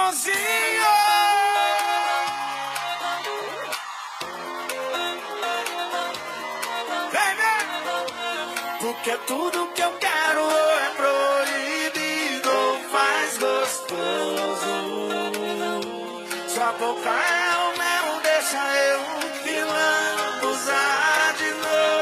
bombonzinho. Vem, vem. Porque tudo que eu quero é proibido, faz gostoso. Sua boca é o mel, deixa eu me lambuzar de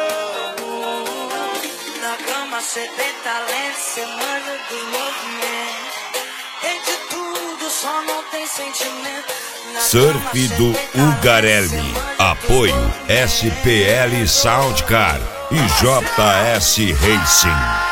novo. Na cama cê tem talento, cê manja do movimento. Tem de tudo, só não tem sentimento. Surf do Ugarelli. Apoio SPL Soundcar e JS Racing.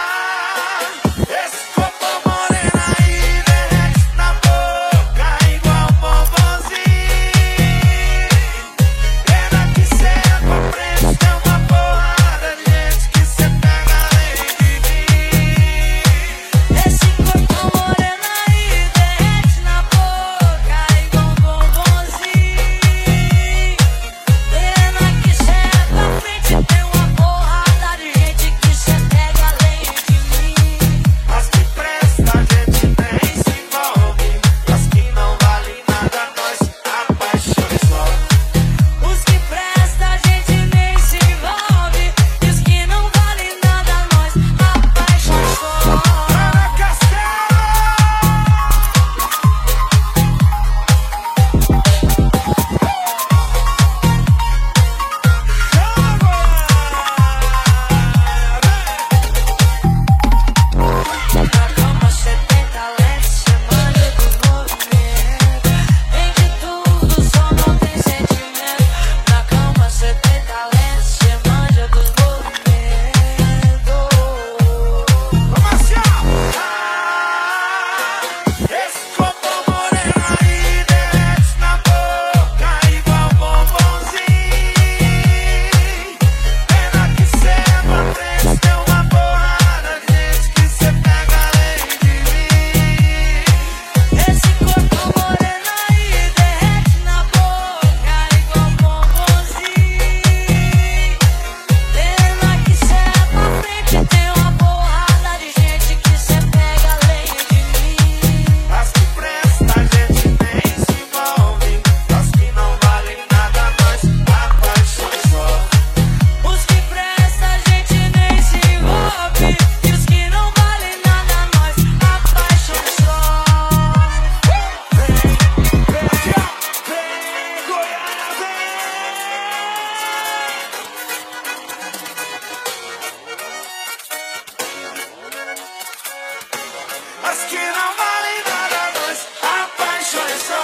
As que não valem nada, nós apaixonamos só.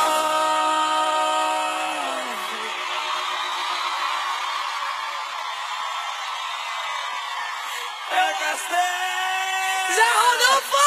Eu gastei. Zé Rodolfo!